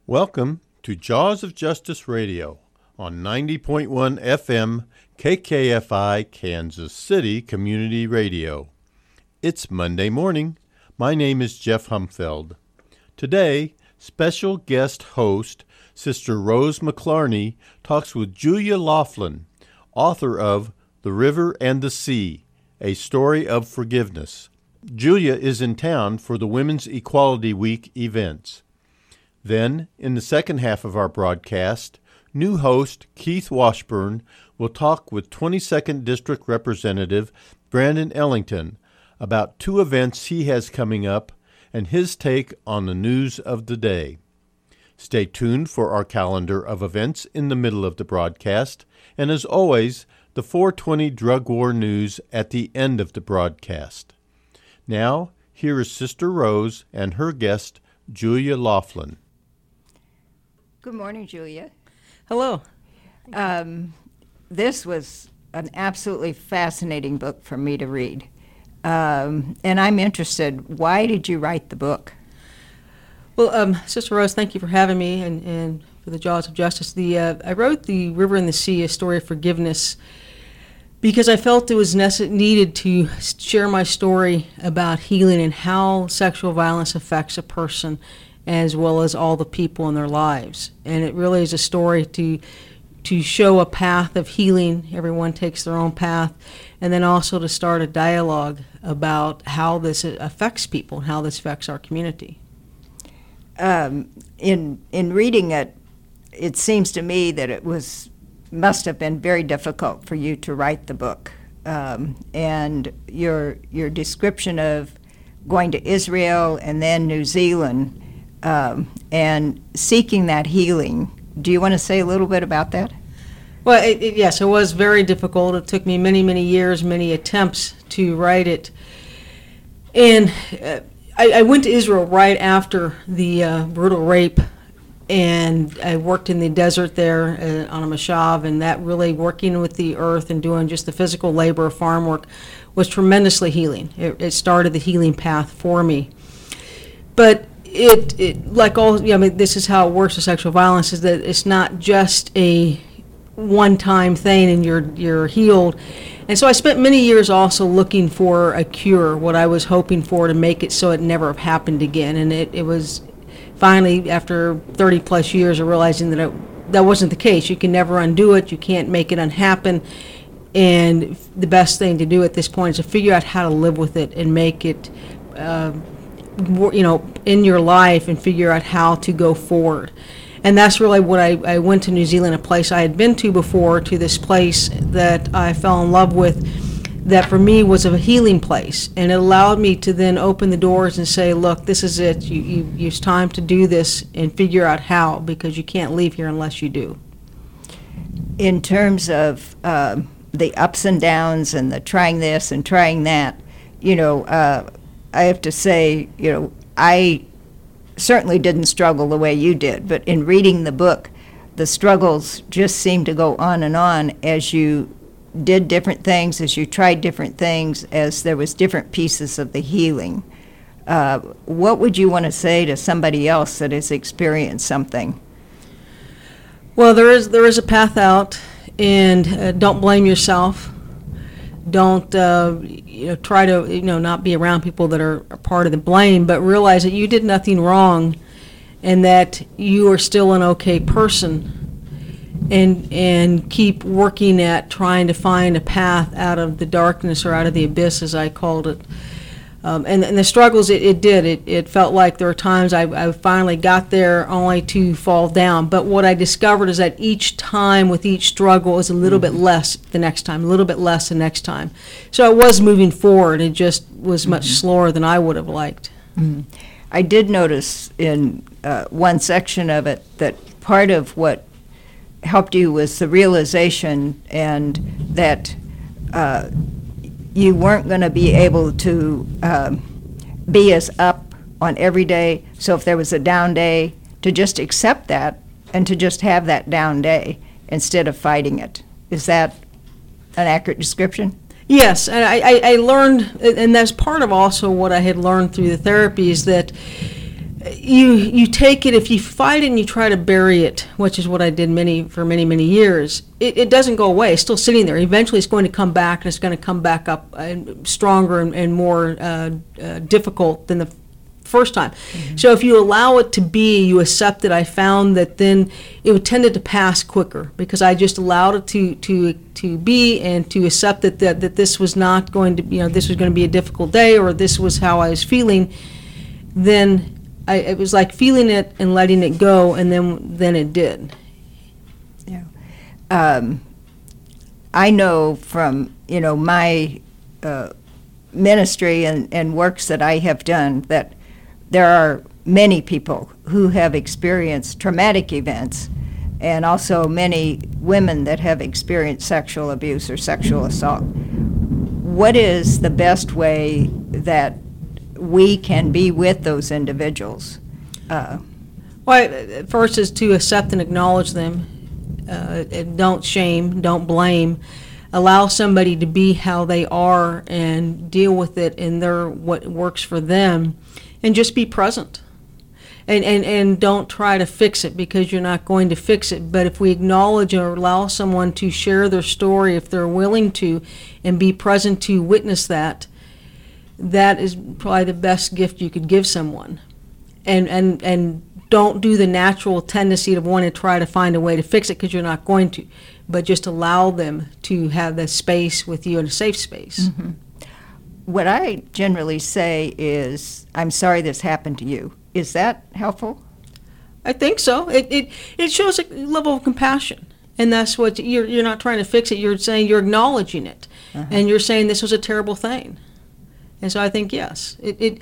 Welcome to Jaws of Justice Radio on 90.1 FM KKFI Kansas City Community Radio. It's Monday morning. My name is Jeff Humfeld. Today, special guest host Sister Rose McClarney talks with Julia Laughlin, author of The River and the Sea, A Story of Forgiveness. Julia is in town for the Women's Equality Week events. Then, in the second half of our broadcast, new host Keith Washburn will talk with 22nd District Representative Brandon Ellington about two events he has coming up and his take on the news of the day. Stay tuned for our calendar of events in the middle of the broadcast, and as always, the 420 Drug War News at the end of the broadcast. Now, here is Sister Rose and her guest, Julia Laughlin. Good morning, Julia. Hello. This was an absolutely fascinating book for me to read. And I'm interested, why did you write the book? Well, Sister Rose, thank you for having me and for the Jaws of Justice. I wrote The River and the Sea, A Story of Forgiveness, because I felt it was needed to share my story about healing and how sexual violence affects a person as well as all the people in their lives. And it really is a story to show a path of healing. Everyone takes their own path. And then also to start a dialogue about how this affects people and how this affects our community. In reading it, it seems to me that it must have been very difficult for you to write the book. And your description of going to Israel and then New Zealand and seeking that healing. Do you want to say a little bit about that? Well, yes, it was very difficult. It took me many, many years, many attempts to write it. And I went to Israel right after the brutal rape, and I worked in the desert there on a moshav, and that really working with the earth and doing just the physical labor of farm work was tremendously healing. It started the healing path for me. But it like all, this is how it works with sexual violence, is that it's not just a one-time thing and you're healed. And so I spent many years also looking for a cure, what I was hoping for to make it so it never happened again. And it was finally, after 30 plus years of realizing that that wasn't the case. You can never undo it, you can't make it unhappen. And the best thing to do at this point is to figure out how to live with it and make it in your life and figure out how to go forward. And that's really what I went to New Zealand, a place I had been to before, to this place that I fell in love with, that for me was a healing place. And it allowed me to then open the doors and say, look, this is it. It's time to do this and figure out how, because you can't leave here unless you do. In terms of the ups and downs and the trying this and trying that, I have to say, I certainly didn't struggle the way you did, but in reading the book, the struggles just seemed to go on and on as you did different things, as you tried different things, as there was different pieces of the healing. What would you want to say to somebody else that has experienced something? Well, there is a path out, and don't blame yourself. Don't try to not be around people that are part of the blame, but realize that you did nothing wrong, and that you are still an okay person, and keep working at trying to find a path out of the darkness or out of the abyss, as I called it. And the struggles it felt like there were times I finally got there only to fall down. But what I discovered is that each time with each struggle is a little bit less the next time, a little bit less the next time. So I was moving forward. It just was much slower than I would have liked. Mm-hmm. I did notice in one section of it that part of what helped you was the realization and that you weren't going to be able to be as up on every day. So if there was a down day, to just accept that and to just have that down day instead of fighting it. Is that an accurate description? Yes, and I learned, and that's part of also what I had learned through the therapy, is that you take it, if you fight it and you try to bury it, which is what I did for many years, it doesn't go away. It's still sitting there. Eventually it's going to come back, and it's going to come back up stronger and more difficult than the first time. Mm-hmm. So if you allow it to be, you accept it, I found that then it tended to pass quicker, because I just allowed it to be, and to accept that this was not going to, this was going to be a difficult day, or this was how I was feeling. Then it was like feeling it and letting it go, and then it did. Yeah. I know from my ministry and works that I have done that there are many people who have experienced traumatic events, and also many women that have experienced sexual abuse or sexual assault. What is the best way that we can be with those individuals? Well, first is to accept and acknowledge them. And don't shame, don't blame. Allow somebody to be how they are and deal with it in what works for them, and just be present. And don't try to fix it, because you're not going to fix it. But if we acknowledge or allow someone to share their story, if they're willing to, and be present to witness that is probably the best gift you could give someone. And don't do the natural tendency of wanting to try to find a way to fix it, because you're not going to. But just allow them to have the space with you in a safe space. Mm-hmm. What I generally say is, I'm sorry this happened to you. Is that helpful? I think so. It shows a level of compassion. And that's what you're not trying to fix it. You're saying, you're acknowledging it. Uh-huh. And you're saying this was a terrible thing. And so I think, yes. If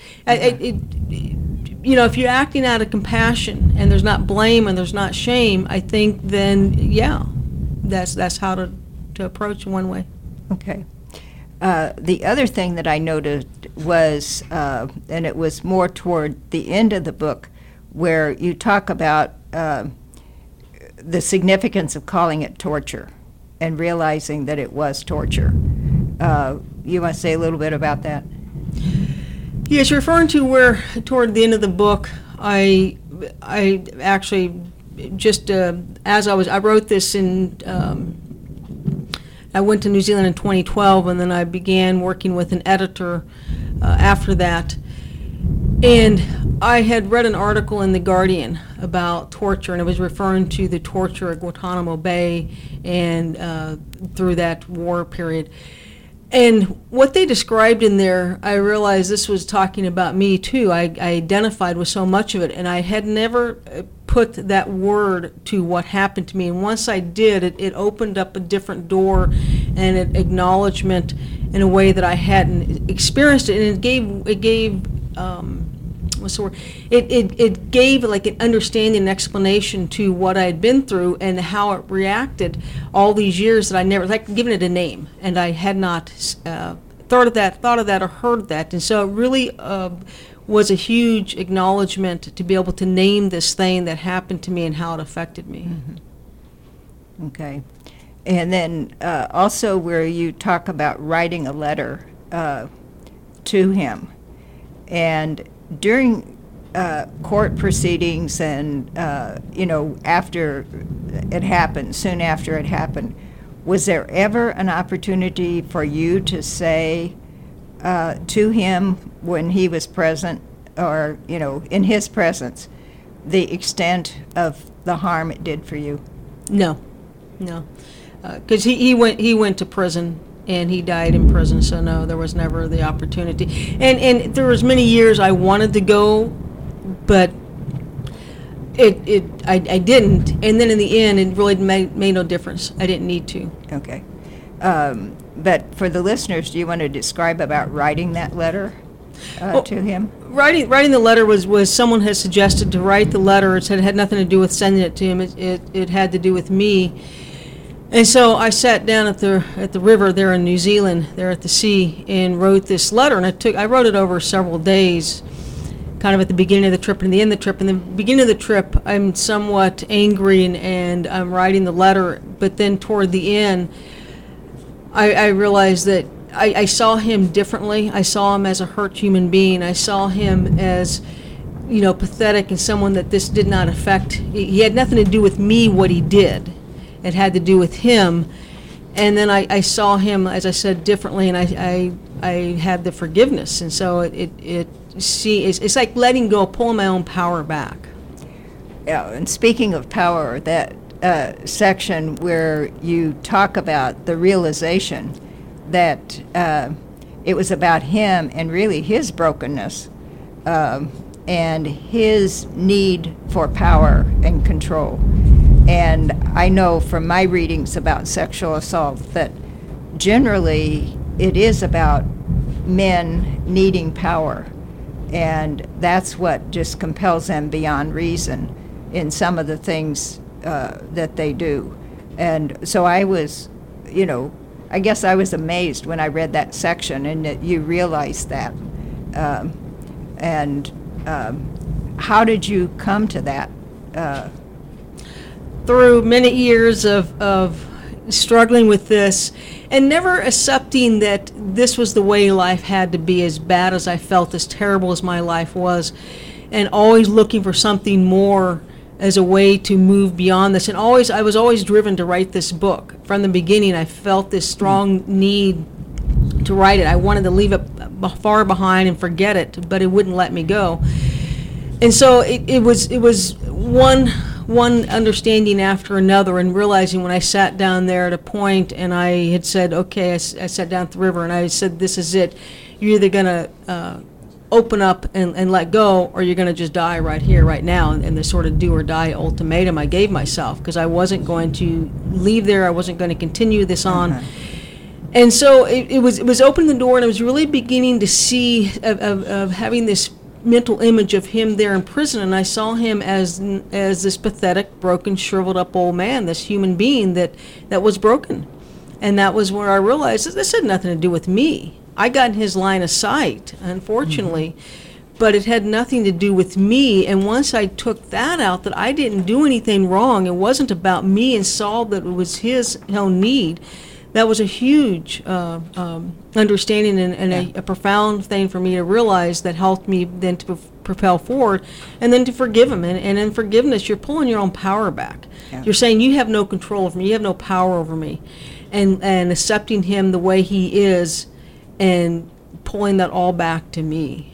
you're acting out of compassion, and there's not blame and there's not shame, I think then, yeah, that's how to approach one way. Okay. The other thing that I noted was, and it was more toward the end of the book, where you talk about the significance of calling it torture and realizing that it was torture. You want to say a little bit about that? Yes, you're referring to where toward the end of the book, I actually just I wrote this in. I went to New Zealand in 2012, and then I began working with an editor after that. And I had read an article in The Guardian about torture, and it was referring to the torture at Guantanamo Bay and through that war period. And what they described in there, I realized this was talking about me too. I identified with so much of it, and I had never put that word to what happened to me. And once I did, it opened up a different door and an acknowledgement in a way that I hadn't experienced it. And it gave what's the word? It gave like an understanding and explanation to what I had been through and how it reacted all these years that I never, like, given it a name, and I had not thought of that or heard that. And so it really was a huge acknowledgement to be able to name this thing that happened to me and how it affected me. Mm-hmm. Okay. And then also where you talk about writing a letter to him. And during court proceedings and, after it happened, soon after it happened, was there ever an opportunity for you to say to him when he was present, or, in his presence, the extent of the harm it did for you? No. Because he went to prison. And he died in prison, so no, there was never the opportunity. And there was many years I wanted to go, but I didn't. And then in the end, it really made no difference. I didn't need to. Okay. But for the listeners, do you want to describe about writing that letter to him? Writing the letter was someone had suggested to write the letter. It had nothing to do with sending it to him. It had to do with me. And so I sat down at the river there in New Zealand, there at the sea, and wrote this letter. And I wrote it over several days, kind of at the beginning of the trip and the end of the trip. And the beginning of the trip, I'm somewhat angry and I'm writing the letter. But then toward the end, I realized that I saw him differently. I saw him as a hurt human being. I saw him as pathetic and someone that this did not affect. He had nothing to do with me, what he did. It had to do with him. And then I saw him, as I said, differently, and I had the forgiveness. And so it's like letting go, pulling my own power back. Yeah, and speaking of power, that section where you talk about the realization that it was about him and really his brokenness and his need for power and control. And I know from my readings about sexual assault that generally it is about men needing power, and that's what just compels them beyond reason in some of the things that they do. And so I was, I guess I was amazed when I read that section and that you realized that. How did you come to that? Through many years of struggling with this and never accepting that this was the way life had to be, as bad as I felt, as terrible as my life was, and always looking for something more as a way to move beyond this. And I was always driven to write this book. From the beginning, I felt this strong need to write it. I wanted to leave it far behind and forget it, but it wouldn't let me go. And so it was one understanding after another, and realizing when I sat down there at a point and I had said, okay, I sat down at the river and I said, this is it. You're either going to open up and let go, or you're going to just die right here, right now, and the sort of do or die ultimatum I gave myself, because I wasn't going to leave there. I wasn't going to continue this on. And so it was opening the door, and I was really beginning to see of having this mental image of him there in prison, and I saw him as this pathetic, broken, shriveled up old man, this human being that was broken. And that was where I realized that this had nothing to do with me. I got in his line of sight, unfortunately, but it had nothing to do with me. And once I took that out, that I didn't do anything wrong, it wasn't about me, and saw that it was his own need, that was a huge understanding and a profound thing for me to realize, that helped me then to propel forward, and then to forgive him. And in forgiveness, you're pulling your own power back. Yeah. You're saying, you have no control over me, you have no power over me. And accepting him the way he is, and pulling that all back to me.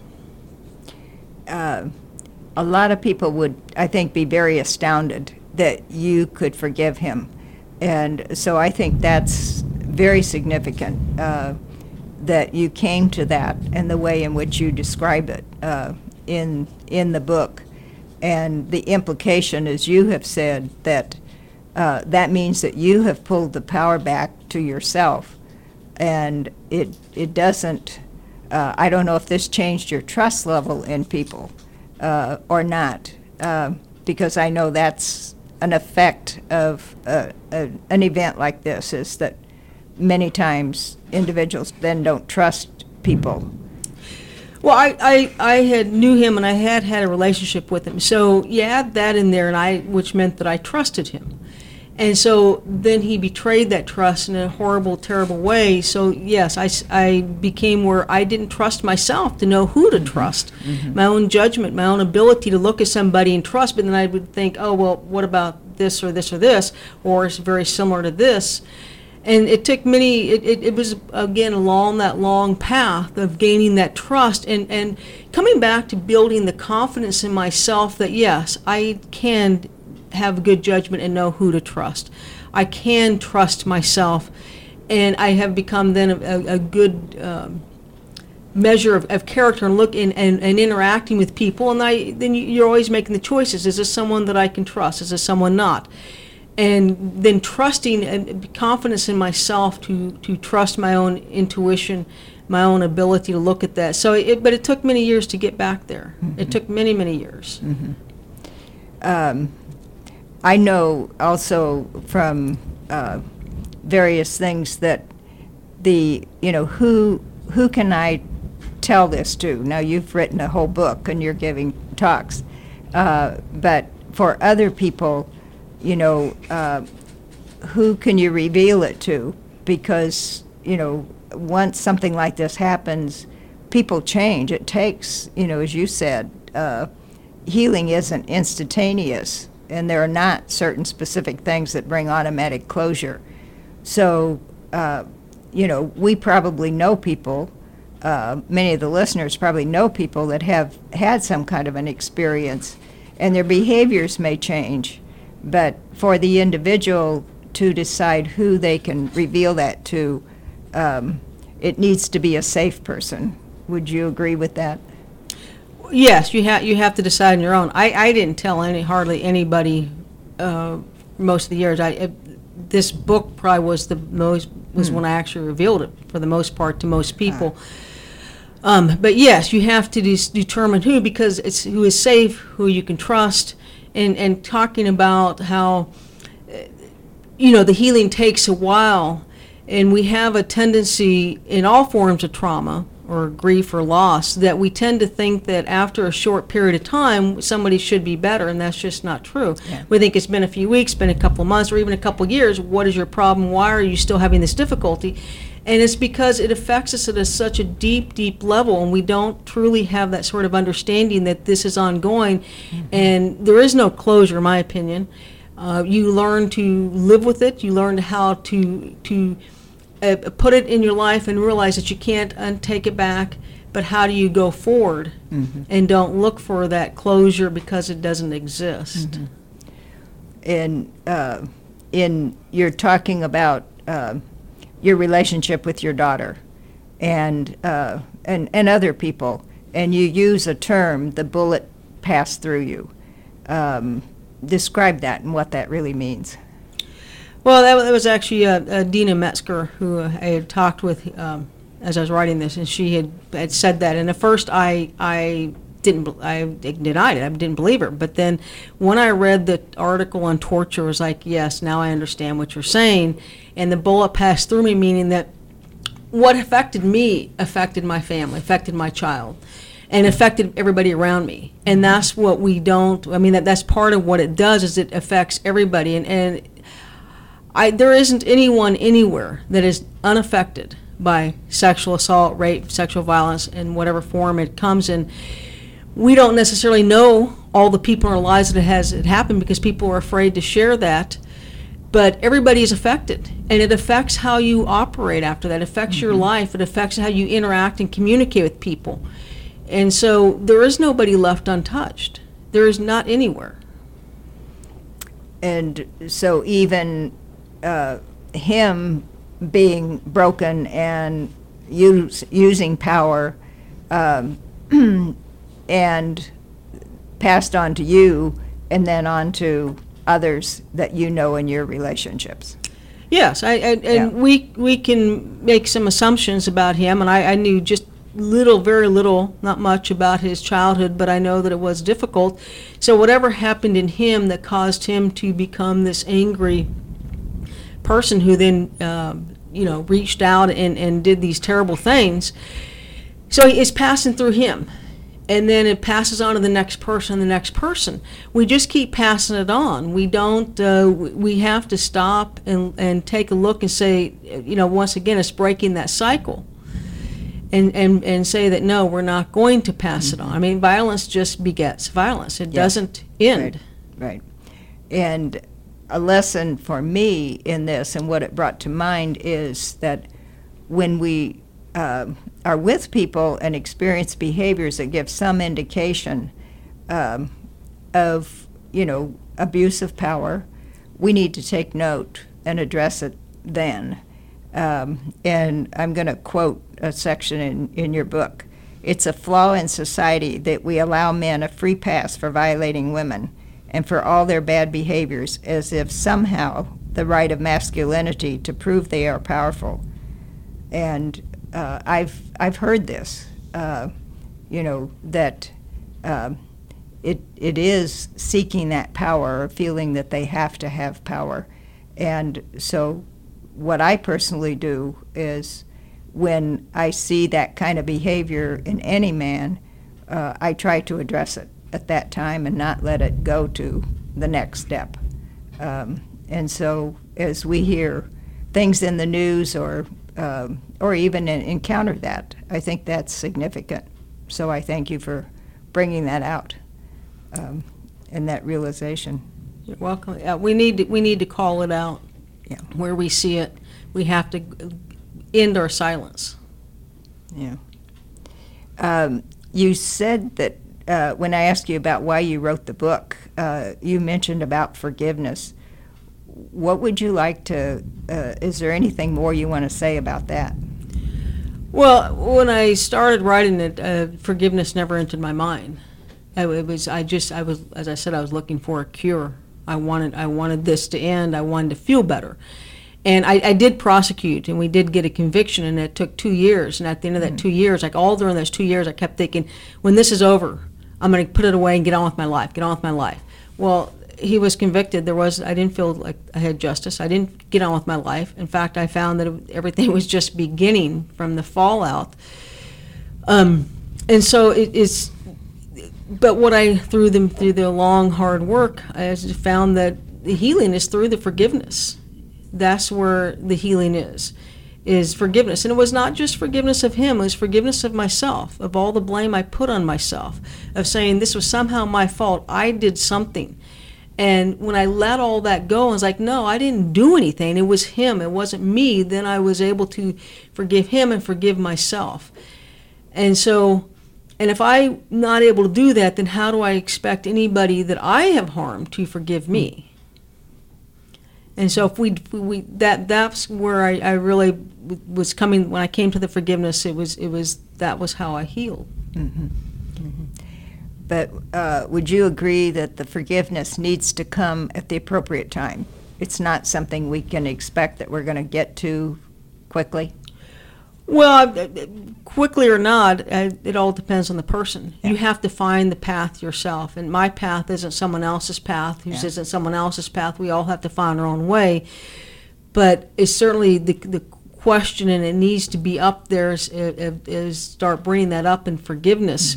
A lot of people would, I think, be very astounded that you could forgive him. And so I think that's very significant, that you came to that and the way in which you describe it in the book. And the implication, as you have said, that that means that you have pulled the power back to yourself. And it doesn't, I don't know if this changed your trust level in people or not, because I know that's an effect of an event like this, is that many times individuals then don't trust people. Well, I had knew him, and I had a relationship with him. So you add that in there, which meant that I trusted him. And so then he betrayed that trust in a horrible, terrible way. So yes, I became where I didn't trust myself to know who to trust. Mm-hmm. My own judgment, my own ability to look at somebody and trust, but then I would think, oh, well, what about this or this or this, or it's very similar to this. And it took it was, again, along that long path of gaining that trust and coming back to building the confidence in myself that, yes, I can have good judgment and know who to trust. I can trust myself, and I have become then a good measure of character and look and interacting with people. And then you're always making the choices. Is this someone that I can trust? Is this someone not? And then trusting and confidence in myself to trust my own intuition, my own ability to look at that. So, but it took many years to get back there. Mm-hmm. It took many, many years. Mm-hmm. I know also from various things that who can I tell this to? Now, you've written a whole book and you're giving talks, but for other people, who can you reveal it to? Because, once something like this happens, people change. It takes, as you said, healing isn't instantaneous, and there are not certain specific things that bring automatic closure. So, we probably know people, many of the listeners probably know people that have had some kind of an experience, and their behaviors may change, but for the individual to decide who they can reveal that to, it needs to be a safe person. Would you agree with that? Yes, you have to decide on your own. I didn't tell hardly anybody most of the years. This book probably was when I actually revealed it for the most part to most people. But yes, you have to determine who, because it's who is safe, who you can trust, and talking about how the healing takes a while, and we have a tendency in all forms of trauma or grief or loss that we tend to think that after a short period of time somebody should be better, and that's just not true. Yeah. We think it's been a few weeks, been a couple of months, or even a couple of years. What is your problem? Why are you still having this difficulty? And it's because it affects us at such a deep level, and we don't truly have that sort of understanding that this is ongoing. Mm-hmm. And there is no closure, in my opinion. You learn to live with it. You learn how to put it in your life and realize that you can't take it back, but how do you go forward? Mm-hmm. And don't look for that closure because it doesn't exist. Mm-hmm. And you're talking about your relationship with your daughter and other people, and you use a term, the bullet passed through you. Describe that and what that really means. Well, that was actually Dina Metzger, who I had talked with as I was writing this, and she had said that. And at first, I denied it. I didn't believe her. But then, when I read the article on torture, I was like, yes, now I understand what you're saying. And the bullet passed through me, meaning that what affected me affected my family, affected my child, and affected everybody around me. And that's what we don't. I mean, that's part of what it does. Is it affects everybody, and there isn't anyone anywhere that is unaffected by sexual assault, rape, sexual violence, in whatever form it comes in. We don't necessarily know all the people in our lives that it happened because people are afraid to share that, but everybody is affected, and it affects how you operate after that. It affects your life. It affects how you interact and communicate with people. And so there is nobody left untouched. There is not anywhere. And so even him being broken and using power and passed on to you and then on to others that you know in your relationships. Yes, we can make some assumptions about him, and I knew just very little, not much about his childhood, but I know that it was difficult. So whatever happened in him that caused him to become this angry person who then reached out and did these terrible things, so it's passing through him, and then it passes on to the next person. We just keep passing it on. We don't we have to stop and take a look and say, once again, it's breaking that cycle, and say that no, we're not going to pass it on. I mean, violence just begets violence. It doesn't end. Right. And a lesson for me in this, and what it brought to mind, is that when we are with people and experience behaviors that give some indication of abuse of power, we need to take note and address it then. And I'm going to quote a section in your book. It's a flaw in society that we allow men a free pass for violating women and for all their bad behaviors, as if somehow the right of masculinity to prove they are powerful. And I've heard this, that it is seeking that power, or feeling that they have to have power. And so what I personally do is, when I see that kind of behavior in any man, I try to address it at that time and not let it go to the next step. And so as we hear things in the news or even encounter that, I think that's significant. So I thank you for bringing that out and that realization. You're welcome. We need to call it out. Yeah. Where we see it, we have to end our silence. Yeah. You said that when I asked you about why you wrote the book, you mentioned about forgiveness. What would you like to, is there anything more you want to say about that? Well, when I started writing it, forgiveness never entered my mind. I was, as I said, I was looking for a cure. I wanted this to end. I wanted to feel better. And I did prosecute, and we did get a conviction, and it took 2 years. And at the end of that 2 years, like all during those 2 years, I kept thinking, when this is over, I'm going to put it away and get on with my life, Well, he was convicted. I didn't feel like I had justice. I didn't get on with my life. In fact, I found that everything was just beginning from the fallout. And so but what through the long, hard work, I found that the healing is through the forgiveness. That's where the healing is forgiveness. And it was not just forgiveness of him, it was forgiveness of myself, of all the blame I put on myself, of saying this was somehow my fault, I did something. And when I let all that go, I was like, no, I didn't do anything, it was him, it wasn't me. Then I was able to forgive him and forgive myself. And so, and if I'm not able to do that, then how do I expect anybody that I have harmed to forgive me? And so if that's where I really was coming, when I came to the forgiveness, that was how I healed. Mm-hmm. Mm-hmm. But would you agree that the forgiveness needs to come at the appropriate time? It's not something we can expect that we're going to get to quickly? Well, quickly or not, it all depends on the person. Yeah. You have to find the path yourself, and my path isn't someone else's path, whose isn't someone else's path. We all have to find our own way. But it's certainly the question, and it needs to be up there, is start bringing that up in forgiveness,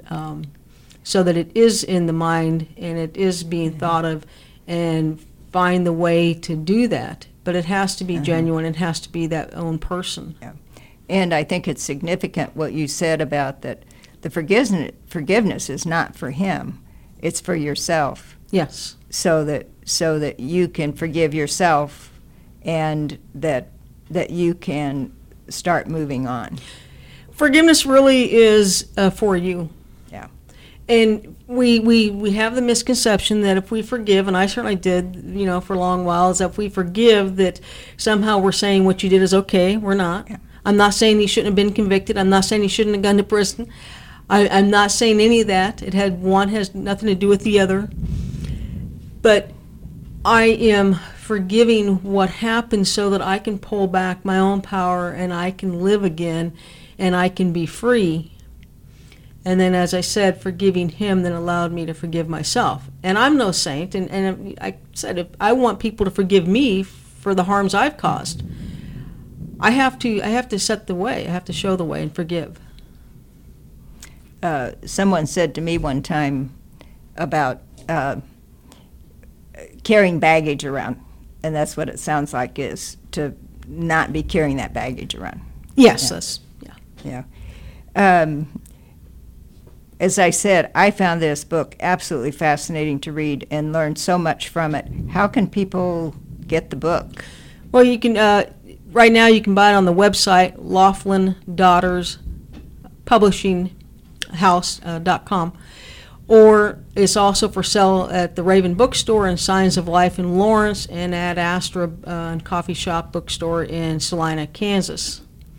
so that it is in the mind and it is being thought of, and find the way to do that. But it has to be genuine. It has to be that own person. Yeah. And I think it's significant what you said about that the forgiveness is not for him, it's for yourself. Yes. So that you can forgive yourself, and that you can start moving on. Forgiveness really is for you. Yeah. And we have the misconception that if we forgive, and I certainly did, for a long while, is that if we forgive, that somehow we're saying what you did is okay. We're not. Yeah. I'm not saying he shouldn't have been convicted. I'm not saying he shouldn't have gone to prison. I'm not saying any of that. One has nothing to do with the other. But I am forgiving what happened so that I can pull back my own power, and I can live again, and I can be free. And then, as I said, forgiving him then allowed me to forgive myself. And I'm no saint, and I said, if I want people to forgive me for the harms I've caused, I have to set the way. I have to show the way and forgive. Someone said to me one time about carrying baggage around, and that's what it sounds like, is to not be carrying that baggage around. Yes, Yeah. As I said, I found this book absolutely fascinating to read and learned so much from it. How can people get the book? Well, you can. Right now, you can buy it on the website, Laughlin Daughters Publishing House.com, or it's also for sale at the Raven Bookstore and Signs of Life in Lawrence, and at Astra and Coffee Shop Bookstore in Salina, Kansas.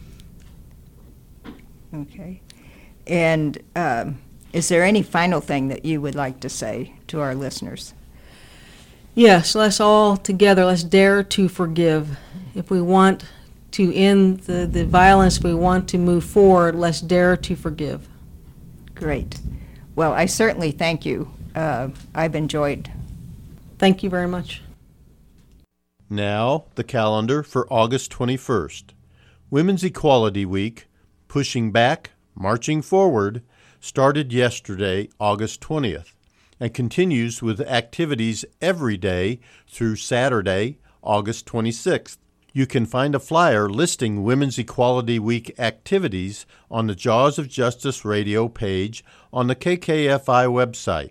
Okay. And is there any final thing that you would like to say to our listeners? Yes, let's dare to forgive. If we want to end the violence, we want to move forward, let's dare to forgive. Great. Well, I certainly thank you. I've enjoyed. Thank you very much. Now, the calendar for August 21st. Women's Equality Week, Pushing Back, Marching Forward, started yesterday, August 20th, and continues with activities every day through Saturday, August 26th. You can find a flyer listing Women's Equality Week activities on the Jaws of Justice radio page on the KKFI website,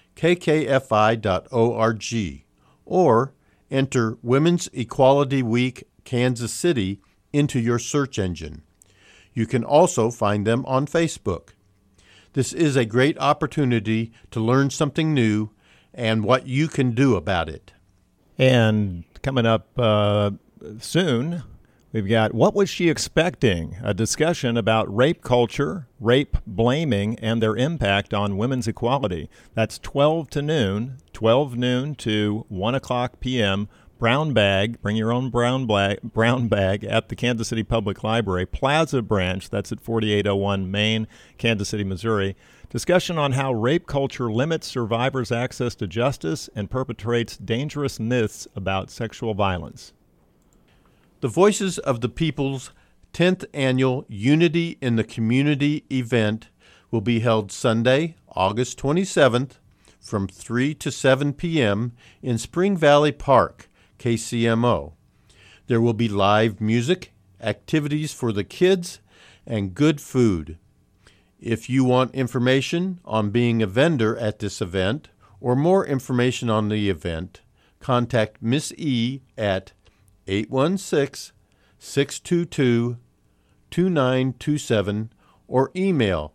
kkfi.org, or enter Women's Equality Week Kansas City into your search engine. You can also find them on Facebook. This is a great opportunity to learn something new and what you can do about it. And coming up soon, we've got What Was She Expecting? A discussion about rape culture, rape blaming, and their impact on women's equality. That's 12 noon to 1 o'clock p.m. Brown bag, bring your own brown bag at the Kansas City Public Library, Plaza Branch, that's at 4801 Main, Kansas City, Missouri. Discussion on how rape culture limits survivors' access to justice and perpetrates dangerous myths about sexual violence. The Voices of the People's 10th Annual Unity in the Community event will be held Sunday, August 27th from 3 to 7 p.m. in Spring Valley Park, KCMO. There will be live music, activities for the kids, and good food. If you want information on being a vendor at this event or more information on the event, contact Miss E at 816-622-2927 or email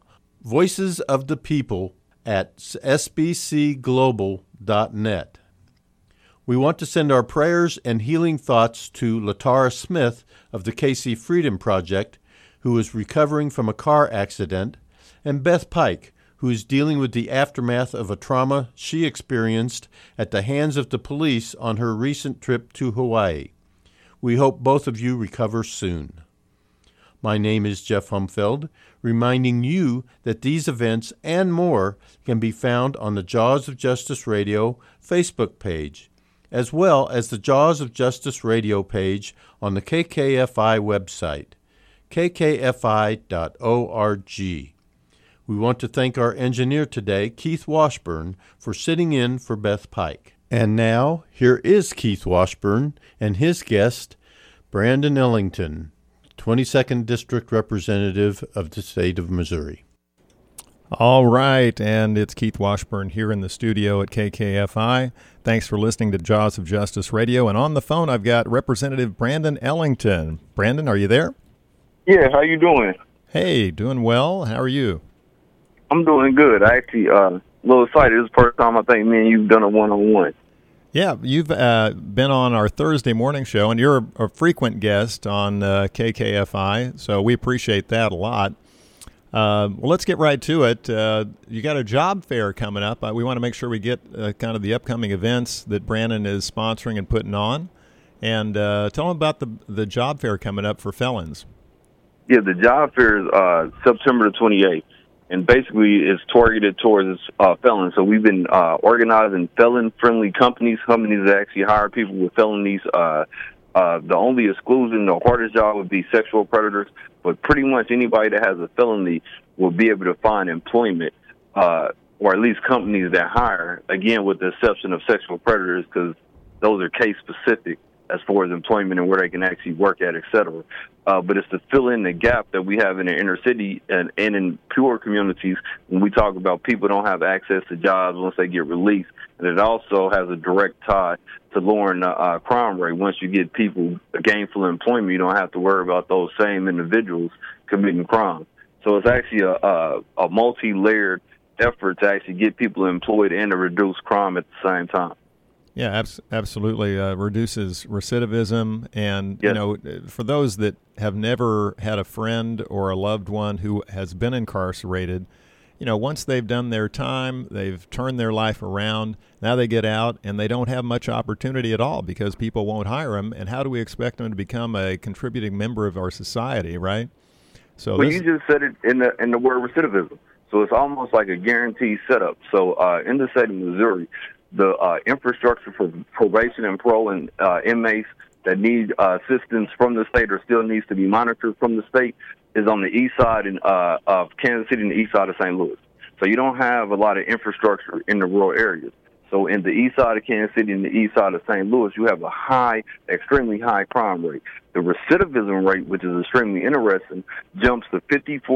voicesofthepeople@sbcglobal.net. We want to send our prayers and healing thoughts to Latara Smith of the KC Freedom Project, who is recovering from a car accident, and Beth Pike, who is dealing with the aftermath of a trauma she experienced at the hands of the police on her recent trip to Hawaii. We hope both of you recover soon. My name is Jeff Humfeld, reminding you that these events and more can be found on the Jaws of Justice Radio Facebook page, as well as the Jaws of Justice Radio page on the KKFI website, kkfi.org. We want to thank our engineer today, Keith Washburn, for sitting in for Beth Pike. And now, here is Keith Washburn and his guest, Brandon Ellington, 22nd District Representative of the state of Missouri. All right, and it's Keith Washburn here in the studio at KKFI. Thanks for listening to Jaws of Justice Radio. And on the phone, I've got Representative Brandon Ellington. Brandon, are you there? Yeah, how you doing? Hey, doing well. How are you? I'm doing good. I actually a little excited. This is the first time I think me and you've done a one-on-one. Yeah, you've been on our Thursday morning show, and you're a frequent guest on KKFI, so we appreciate that a lot. Well, let's get right to it. You got a job fair coming up. We want to make sure we get kind of the upcoming events that Brandon is sponsoring and putting on. And tell them about the job fair coming up for felons. Yeah, the job fair is September the 28th. And basically, it's targeted towards felons. So we've been organizing felon-friendly companies that actually hire people with felonies. The only exclusion, the hardest job would be sexual predators. But pretty much anybody that has a felony will be able to find employment, or at least companies that hire, again, with the exception of sexual predators, because those are case-specific as far as employment and where they can actually work at, et cetera. But it's to fill in the gap that we have in the inner city and in pure communities when we talk about people don't have access to jobs once they get released. And it also has a direct tie to lowering the crime rate. Once you get people gainful employment, you don't have to worry about those same individuals committing crime. So it's actually a multi-layered effort to actually get people employed and to reduce crime at the same time. Yeah, absolutely. Reduces recidivism. And, yes. You know, for those that have never had a friend or a loved one who has been incarcerated, you know, once they've done their time, they've turned their life around, now they get out and they don't have much opportunity at all because people won't hire them. And how do we expect them to become a contributing member of our society, right? So you just said it in the word recidivism. So it's almost like a guaranteed setup. So in the state of Missouri, the infrastructure for probation and parole and inmates that need assistance from the state or still needs to be monitored from the state is on the east side of Kansas City and the east side of St. Louis. So you don't have a lot of infrastructure in the rural areas. So in the east side of Kansas City and the east side of St. Louis, you have a extremely high crime rate. The recidivism rate, which is extremely interesting, jumps to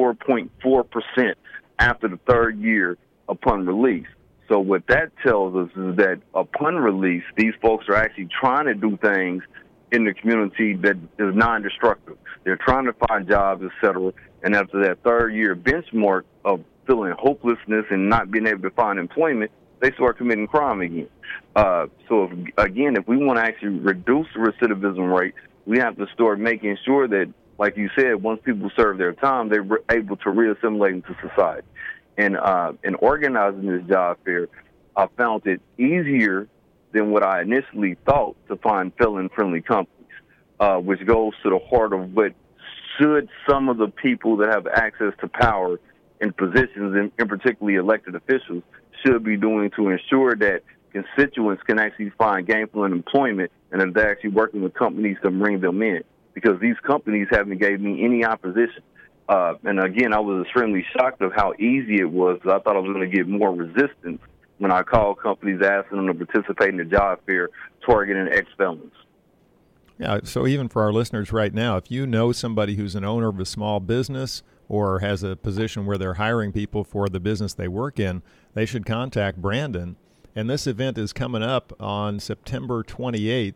54.4% after the third year upon release. So what that tells us is that upon release, these folks are actually trying to do things in the community that is non-destructive. They're trying to find jobs, et cetera. And after that third year benchmark of feeling hopelessness and not being able to find employment, they start committing crime again. So if we want to actually reduce the recidivism rate, we have to start making sure that, like you said, once people serve their time, they're able to reassimilate into society. And in organizing this job fair, I found it easier than what I initially thought to find felon-friendly companies, which goes to the heart of what should some of the people that have access to power in positions, and particularly elected officials, should be doing to ensure that constituents can actually find gainful employment and that they're actually working with companies to bring them in, because these companies haven't gave me any opposition. And again, I was extremely shocked of how easy it was. I thought I was going to get more resistance when I called companies asking them to participate in the job fair targeting ex-felons. Yeah, so even for our listeners right now, if you know somebody who's an owner of a small business or has a position where they're hiring people for the business they work in, they should contact Brandon. And this event is coming up on September 28th.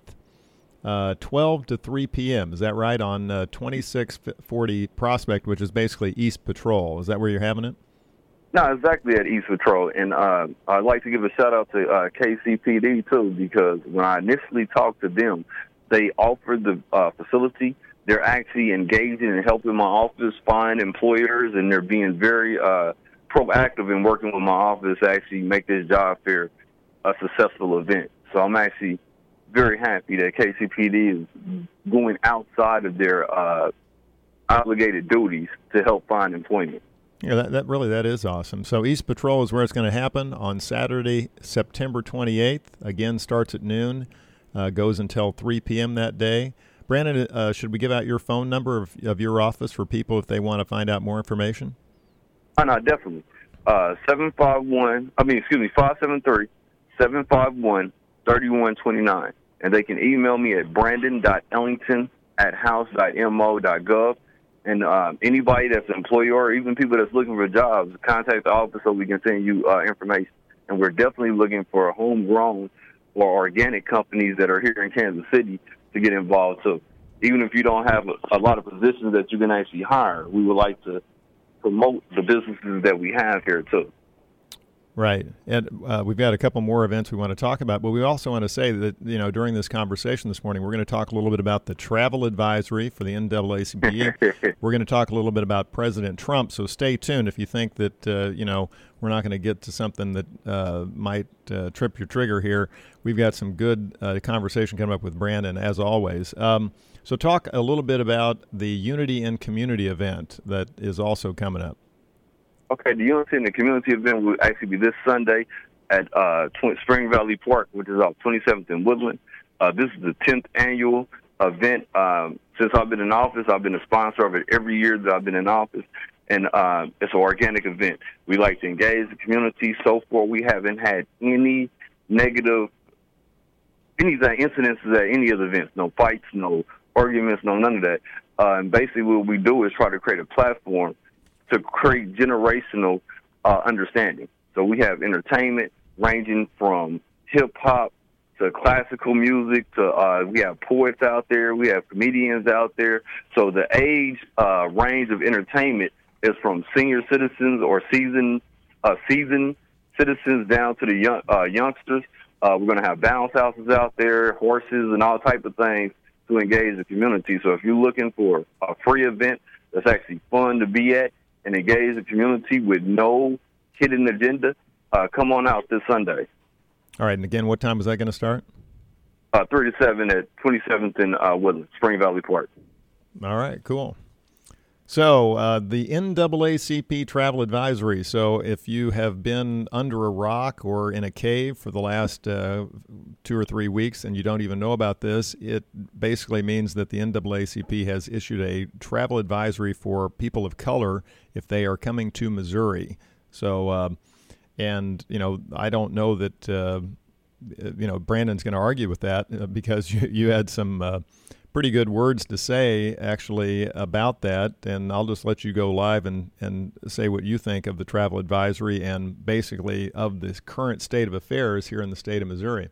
12 to 3 p.m. Is that right? On 2640 Prospect, which is basically East Patrol. Is that where you're having it? No, exactly at East Patrol. And I'd like to give a shout-out to KCPD, too, because when I initially talked to them, they offered the facility. They're actually engaging and helping my office find employers, and they're being very proactive in working with my office to actually make this job fair a successful event. So I'm actually very happy that KCPD is going outside of their obligated duties to help find employment. Yeah, that is awesome. So East Patrol is where it's going to happen on Saturday, September 28th. Again, starts at noon, goes until 3 p.m. that day. Brandon, should we give out your phone number of your office for people if they want to find out more information? Oh, no, definitely. 573-751-3129. And they can email me at brandon.ellington@house.mo.gov. And anybody that's an employer or even people that's looking for jobs, contact the office so we can send you information. And we're definitely looking for homegrown or organic companies that are here in Kansas City to get involved too. Even if you don't have a lot of positions that you can actually hire, we would like to promote the businesses that we have here too. Right. And we've got a couple more events we want to talk about, but we also want to say that, during this conversation this morning, we're going to talk a little bit about the travel advisory for the NAACP. We're going to talk a little bit about President Trump, so stay tuned if you think that, we're not going to get to something that might trip your trigger here. We've got some good conversation coming up with Brandon, as always. So talk a little bit about the Unity in Community event that is also coming up. Okay, the Unity in the Community event will actually be this Sunday at Spring Valley Park, which is off 27th and Woodland. This is the 10th annual event. Since I've been in office, I've been a sponsor of it every year that I've been in office, and it's an organic event. We like to engage the community. So far, we haven't had any negative incidences at any of the events. No fights, no arguments, no none of that. And basically what we do is try to create a platform to create generational understanding. So we have entertainment ranging from hip-hop to classical music to we have poets out there, we have comedians out there. So the age range of entertainment is from senior citizens or seasoned citizens down to the youngsters. We're going to have bounce houses out there, horses, and all type of things to engage the community. So if you're looking for a free event that's actually fun to be at and engage the community with no hidden agenda, come on out this Sunday. All right, and again, what time is that going to start? 3 to 7 at 27th and Woodland, Spring Valley Park. All right, cool. So the NAACP Travel Advisory. So if you have been under a rock or in a cave for the last 2 or 3 weeks and you don't even know about this, it basically means that the NAACP has issued a travel advisory for people of color if they are coming to Missouri. So, I don't know that Brandon's going to argue with that because you had some pretty good words to say actually about that, and I'll just let you go live and say what you think of the travel advisory and basically of the current state of affairs here in the state of Missouri.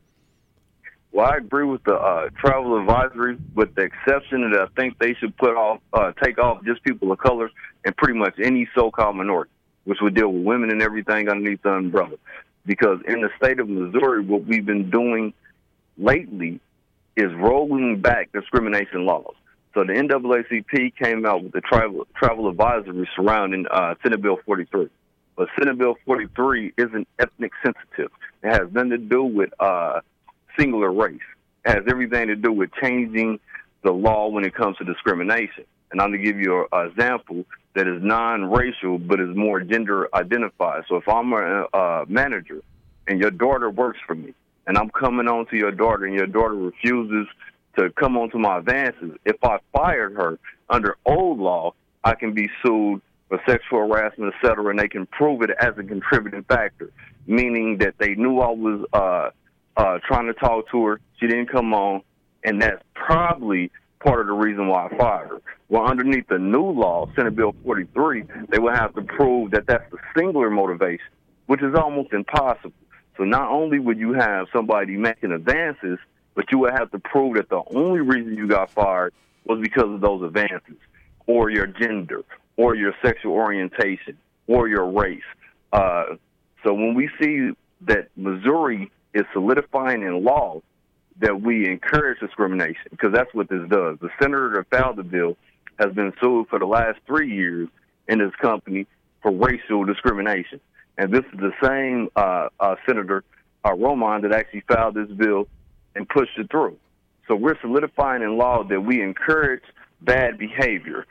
Well, I agree with the travel advisory, with the exception that I think they should take off just people of color and pretty much any so-called minority, which would deal with women and everything underneath the umbrella. Because in the state of Missouri, what we've been doing lately is rolling back discrimination laws. So the NAACP came out with the travel advisory surrounding Senate Bill 43. But Senate Bill 43 isn't ethnic sensitive. It has nothing to do with singular race. It has everything to do with changing the law when it comes to discrimination. And I'm going to give you an example that is non-racial but is more gender identified. So if I'm a manager and your daughter works for me, and I'm coming on to your daughter and your daughter refuses to come on to my advances, if I fired her under old law, I can be sued for sexual harassment, et cetera, and they can prove it as a contributing factor, meaning that they knew I was trying to talk to her, she didn't come on, and that's probably part of the reason why I fired her. Well, underneath the new law, Senate Bill 43, they will have to prove that that's the singular motivation, which is almost impossible. So not only would you have somebody making advances, but you would have to prove that the only reason you got fired was because of those advances, or your gender, or your sexual orientation, or your race. So when we see that Missouri is solidifying in law that we encourage discrimination, because that's what this does. The senator that filed the bill has been sued for the last 3 years in his company for racial discrimination. And this is the same Senator Roman that actually filed this bill and pushed it through. So we're solidifying in law that we encourage bad behavior.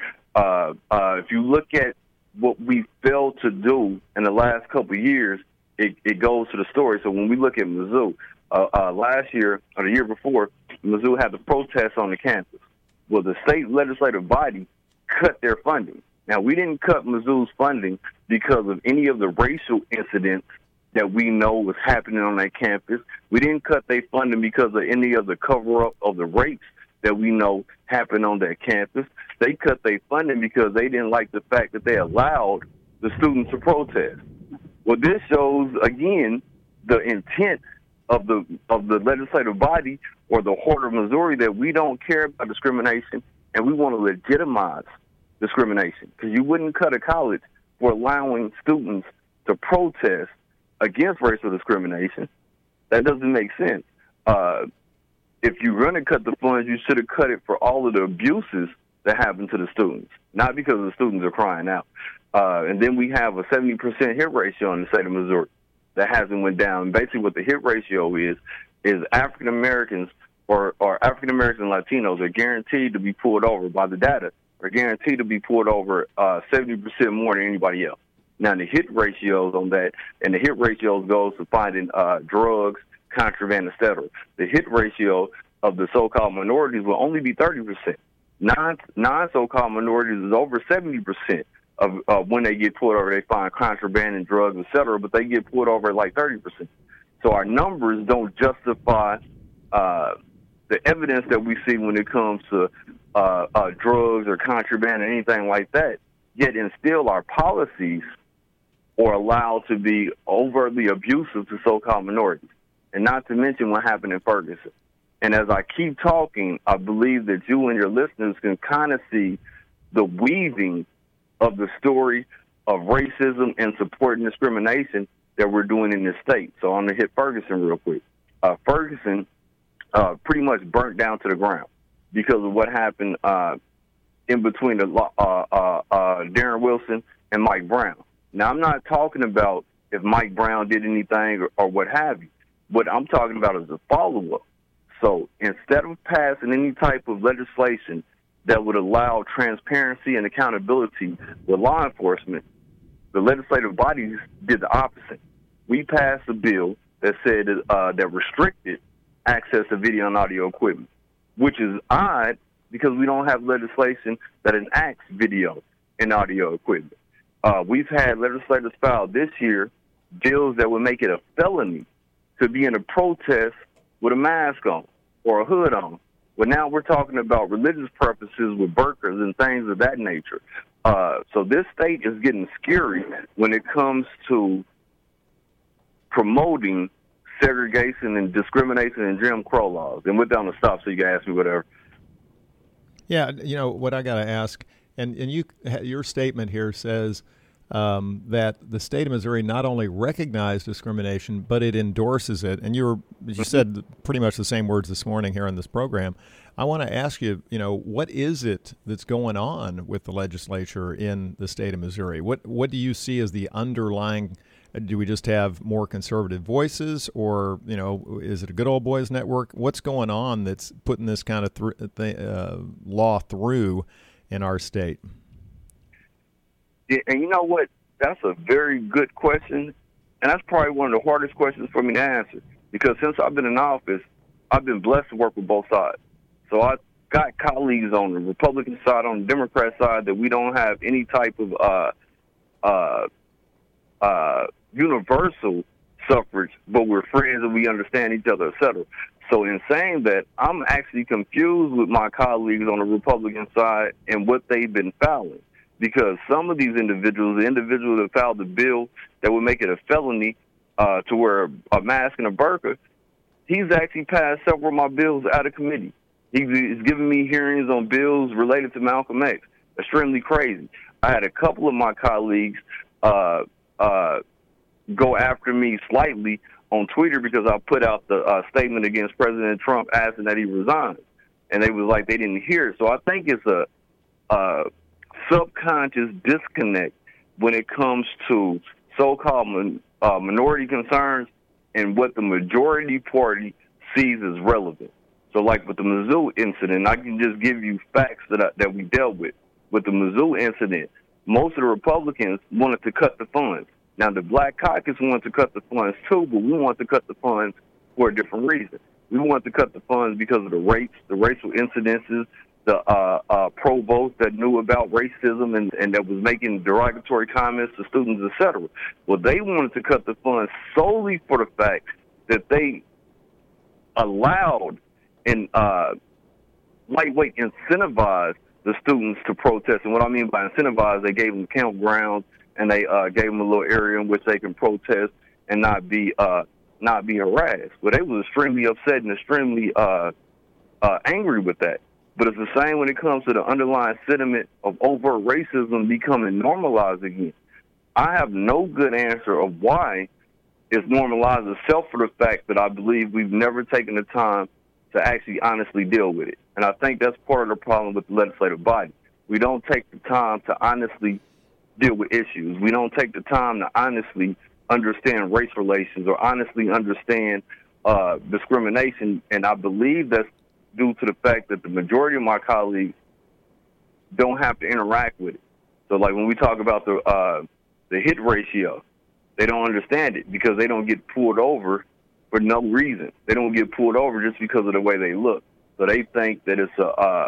If you look at what we failed to do in the last couple of years, it goes to the story. So when we look at Mizzou, last year or the year before, Mizzou had the protests on the campus. Well, the state legislative body cut their funding. Now, we didn't cut Mizzou's funding because of any of the racial incidents that we know was happening on that campus. We didn't cut their funding because of any of the cover-up of the rapes that we know happened on that campus. They cut their funding because they didn't like the fact that they allowed the students to protest. Well, this shows, again, the intent of the legislative body or the Horde of Missouri that we don't care about discrimination and we want to legitimize discrimination, because you wouldn't cut a college for allowing students to protest against racial discrimination. That doesn't make sense. If you're going to cut the funds, you should have cut it for all of the abuses that happen to the students, not because the students are crying out. And then we have a 70% hit ratio in the state of Missouri that hasn't went down. Basically what the hit ratio is African Americans or African Americans and Latinos are guaranteed to be pulled over by the data. Are guaranteed to be pulled over 70% more than anybody else. Now, the hit ratios on that, and the hit ratios goes to finding drugs, contraband, et cetera. The hit ratio of the so-called minorities will only be 30%. Non-so-called minorities is over 70% of when they get pulled over, they find contraband and drugs, et cetera, but they get pulled over at like 30%. So our numbers don't justify the evidence that we see when it comes to drugs or contraband or anything like that, yet and still our policies are allowed to be overtly abusive to so-called minorities, and not to mention what happened in Ferguson. And as I keep talking, I believe that you and your listeners can kind of see the weaving of the story of racism and support and discrimination that we're doing in this state. So I'm going to hit Ferguson real quick. Ferguson pretty much burnt down to the ground because of what happened in between Darren Wilson and Mike Brown. Now, I'm not talking about if Mike Brown did anything or what have you. What I'm talking about is the follow-up. So instead of passing any type of legislation that would allow transparency and accountability with law enforcement, the legislative bodies did the opposite. We passed a bill that said that restricted access to video and audio equipment, which is odd because we don't have legislation that enacts video and audio equipment. We've had legislators file this year bills that would make it a felony to be in a protest with a mask on or a hood on. Well, now we're talking about religious purposes with burqas and things of that nature. So this state is getting scary when it comes to promoting segregation and discrimination and Jim Crow laws. And with that, I'm going to stop so you can ask me whatever. Yeah, what I got to ask, and your statement here says that the state of Missouri not only recognized discrimination, but it endorses it. And you said pretty much the same words this morning here on this program. I want to ask you, what is it that's going on with the legislature in the state of Missouri? What do you see as the underlying? Do we just have more conservative voices, or is it a good old boys network? What's going on that's putting this kind of law through in our state? Yeah, and you know what? That's a very good question, and that's probably one of the hardest questions for me to answer, because since I've been in office, I've been blessed to work with both sides. So I got colleagues on the Republican side, on the Democrat side, that we don't have any type of universal suffrage, but we're friends and we understand each other, et cetera. So in saying that, I'm actually confused with my colleagues on the Republican side and what they've been filing. Because some of these individuals, the individual that filed the bill that would make it a felony to wear a mask and a burqa, he's actually passed several of my bills out of committee. He's given me hearings on bills related to Malcolm X. Extremely crazy. I had a couple of my colleagues go after me slightly on Twitter because I put out the statement against President Trump asking that he resign. And they was like, they didn't hear it. So I think it's a subconscious disconnect when it comes to so-called minority concerns and what the majority party sees as relevant. So like with the Mizzou incident, I can just give you facts that we dealt with. With the Mizzou incident, most of the Republicans wanted to cut the funds. Now, the Black Caucus wanted to cut the funds too, but we wanted to cut the funds for a different reason. We wanted to cut the funds because of the racial incidences, the provost that knew about racism and that was making derogatory comments to students, etc. Well, they wanted to cut the funds solely for the fact that they allowed and lightweight incentivized the students to protest. And what I mean by incentivize, they gave them campgrounds and they gave them a little area in which they can protest and not be harassed. Well, they were extremely upset and extremely angry with that. But it's the same when it comes to the underlying sentiment of overt racism becoming normalized again. I have no good answer of why it's normalized itself, for the fact that I believe we've never taken the time to actually honestly deal with it. And I think that's part of the problem with the legislative body. We don't take the time to honestly deal with issues. We don't take the time to honestly understand race relations or honestly understand discrimination. And I believe that's due to the fact that the majority of my colleagues don't have to interact with it. So like when we talk about the hit ratio, they don't understand it because they don't get pulled over for no reason. They don't get pulled over just because of the way they look. So they think that it's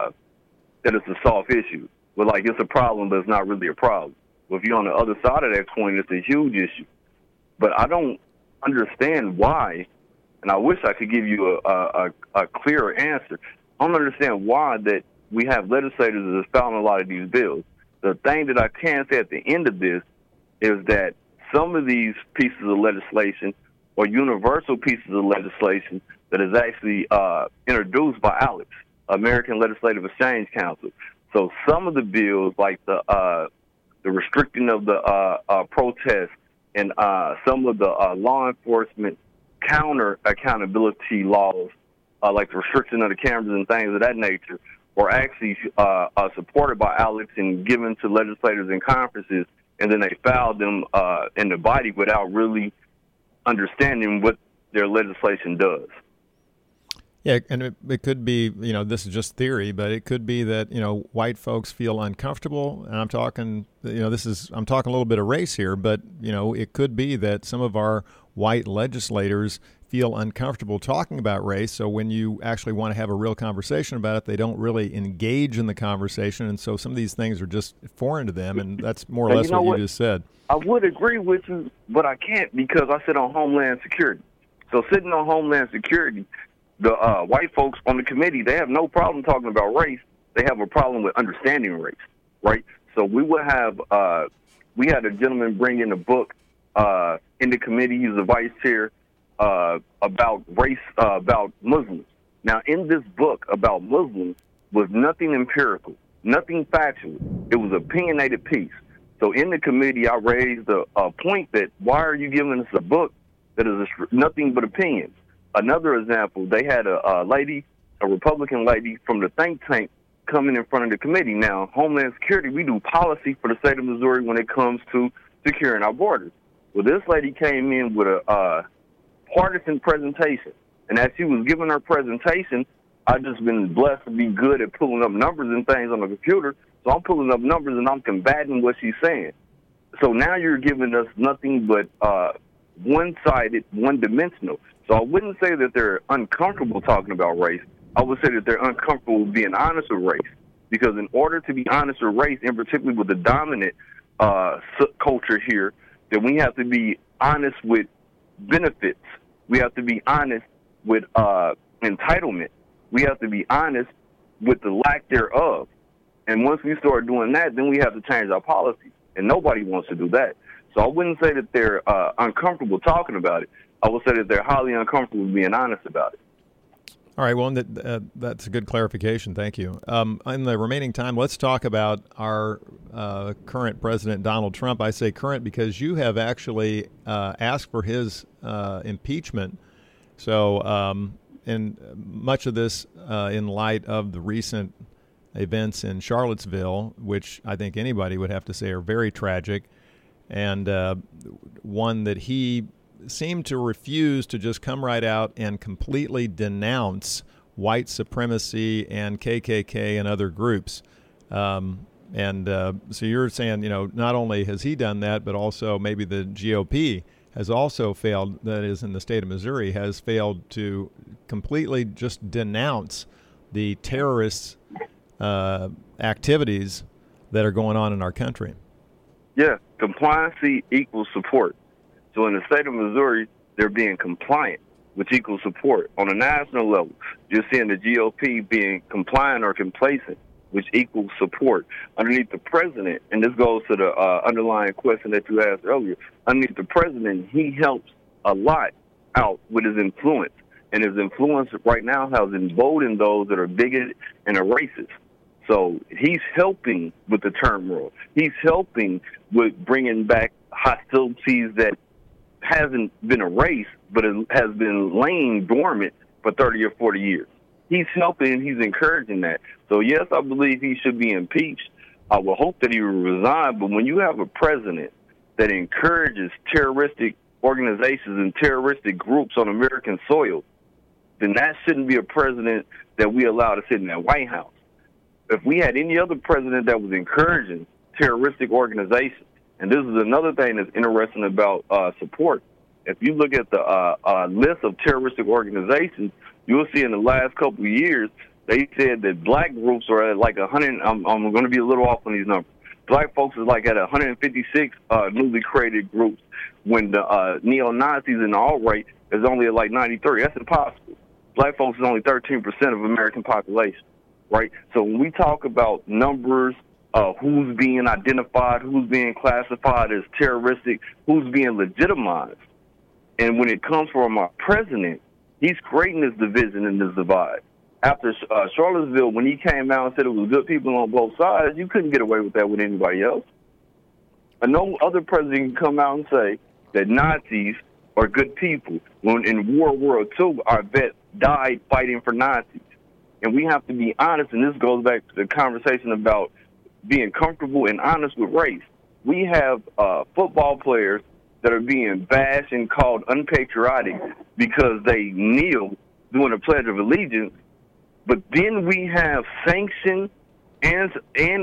a soft issue. But like it's a problem, but it's not really a problem. Well, if you're on the other side of that coin, it's a huge issue. But I don't understand why, and I wish I could give you a clearer answer. I don't understand why that we have legislators that are filing a lot of these bills. The thing that I can say at the end of this is that some of these pieces of legislation or universal pieces of legislation that is actually introduced by ALEX, American Legislative Exchange Council. So some of the bills, like the restricting of the protests and some of the law enforcement counter accountability laws, like the restriction of the cameras and things of that nature, were actually supported by ALEX and given to legislators in conferences, and then they filed them in the body without really understanding what their legislation does. Yeah, and it could be, this is just theory, but it could be that, white folks feel uncomfortable. And I'm talking, I'm talking a little bit of race here, but, it could be that some of our white legislators feel uncomfortable talking about race. So when you actually want to have a real conversation about it, they don't really engage in the conversation. And so some of these things are just foreign to them. And that's more or less what you just said. I would agree with you, but I can't because I sit on Homeland Security. So sitting on Homeland Security, the white folks on the committee, they have no problem talking about race. They have a problem with understanding race, right? So we would have, we had a gentleman bring in a book in the committee. He's the vice chair about race, about Muslims. Now, in this book about Muslims was nothing empirical, nothing factual. It was an opinionated piece. So in the committee, I raised a point that why are you giving us a book that is nothing but opinions? Another example, they had a lady, a Republican lady from the think tank coming in front of the committee. Now, Homeland Security, we do policy for the state of Missouri when it comes to securing our borders. Well, this lady came in with a partisan presentation. And as she was giving her presentation, I've just been blessed to be good at pulling up numbers and things on the computer. So I'm pulling up numbers and I'm combating what she's saying. So now you're giving us nothing but one-sided, one-dimensional. So I wouldn't say that they're uncomfortable talking about race. I would say that they're uncomfortable with being honest with race. Because in order to be honest with race, and particularly with the dominant culture here, that we have to be honest with benefits. We have to be honest with entitlement. We have to be honest with the lack thereof. And once we start doing that, then we have to change our policies. And nobody wants to do that. So I wouldn't say that they're uncomfortable talking about it. I would say that they're highly uncomfortable being honest about it. All right, well, that's a good clarification. Thank you. In the remaining time, let's talk about our current president, Donald Trump. I say current because you have actually asked for his impeachment. So, and much of this in light of the recent events in Charlottesville, which I think anybody would have to say are very tragic, and one that he seemed to refuse to just come right out and completely denounce white supremacy and KKK and other groups. So you're saying, not only has he done that, but also maybe the GOP has also failed, that is in the state of Missouri, has failed to completely just denounce the terrorist activities that are going on in our country. Yeah, compliancy equals support. So in the state of Missouri, they're being compliant, which equals support. On a national level, you're seeing the GOP being compliant or complacent, which equals support. Underneath the president, and this goes to the underlying question that you asked earlier, underneath the president, he helps a lot out with his influence. And his influence right now has emboldened those that are bigoted and are racist. So he's helping with the turmoil. He's helping with bringing back hostilities that hasn't been erased, but it has been laying dormant for 30 or 40 years. He's helping and he's encouraging that. So, yes, I believe he should be impeached. I would hope that he will resign. But when you have a president that encourages terroristic organizations and terroristic groups on American soil, then that shouldn't be a president that we allow to sit in that White House. If we had any other president that was encouraging terroristic organizations, and this is another thing that's interesting about support. If you look at the list of terroristic organizations, you'll see in the last couple of years, they said that black groups are at like 100. I'm going to be a little off on these numbers. Black folks is like at 156 newly created groups, when the neo-Nazis and the alt-right is only at like 93. That's impossible. Black folks is only 13% of American population, right? So when we talk about numbers, who's being identified, who's being classified as terroristic, who's being legitimized. And when it comes from our president, he's creating this division and this divide. After Charlottesville, when he came out and said it was good people on both sides, you couldn't get away with that with anybody else. And no other president can come out and say that Nazis are good people. When in World War II, our vets died fighting for Nazis. And we have to be honest, and this goes back to the conversation about being comfortable and honest with race. We have football players that are being bashed and called unpatriotic because they kneel during the Pledge of Allegiance. But then we have sanctioned and